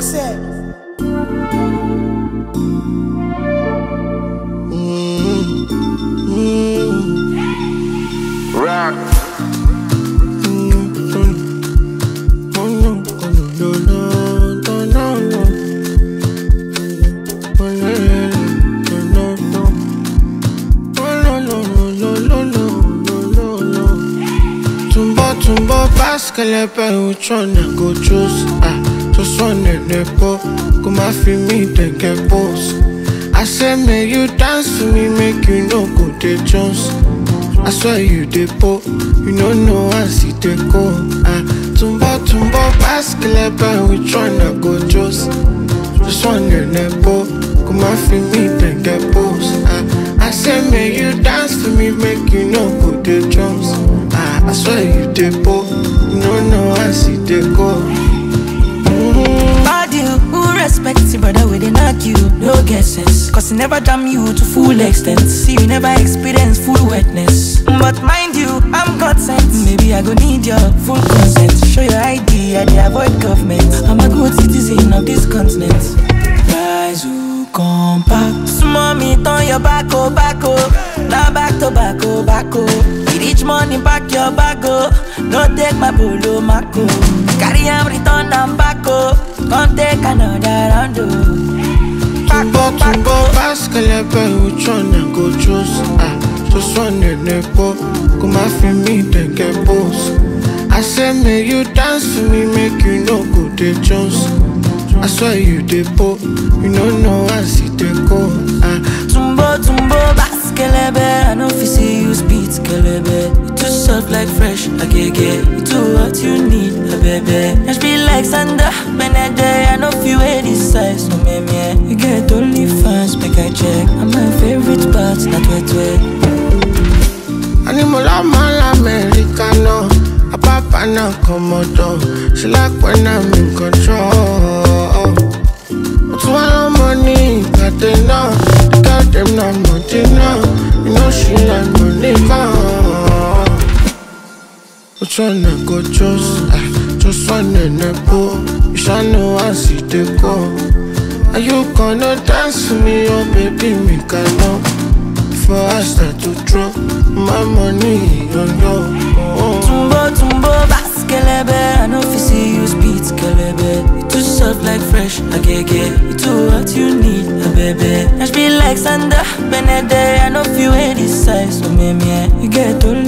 say. Rock. Tumbo baskelebe, which one I go choose? Just one in the po, go my feel me, then get boss. I say, make you dance for me, make you no go the Jones. I swear you the po, you know I see the go. Tumbo baskelebe, which one I go choose? Just one in the po, go my feel me, then get boss. I say, make you dance for me, make you no go the Jones. I swear you the po, you know I see the go. Bad you, who respects you, brother, we dey knock you, no get sense. Cause he never damn you to full extent. See, you never experience full wetness. But mind you, I'm God sent. Maybe I go need your full consent. Show your ID, I dey avoid government. I'm a good citizen of this continent. Rise, who come back. Small me, turn your back, oh. Now back to back, oh. Each morning back your bag, oh. Don't take my polo, Mako. Carry him, return and back, oh. Come take another round, oh. Tumbo baskelebe, which one I go choose? Just one in the po, go my feel me, then get boss. I say, make you dance for me, make you no go the Jones. I swear you the po, you know I see the go. Tumbo baskelebe, I know if you see you speed kelebe. You too soft like fresh, agege. You too what you need, a baby. Just be like Sandra, Benede. I know if you wear this size, no me. You get only fans, make I check. And my favorite part, not wet. Animal mal Americano, a papa na komodo. She like when I'm in control. But one money, got them now. Got them now, money now. You know she like money now. Which one I go choose? Just one in the pool. You shall know I see the go. Are you gonna dance for me, oh baby, me can know. Before I start to drop my money on you. Tumbo baskelebe, I know if you see you speed kelebe. You too soft like fresh, agege. You too what you need, a baby. Just be like Sandra, Benede. I know if you wear this size, so me. You get only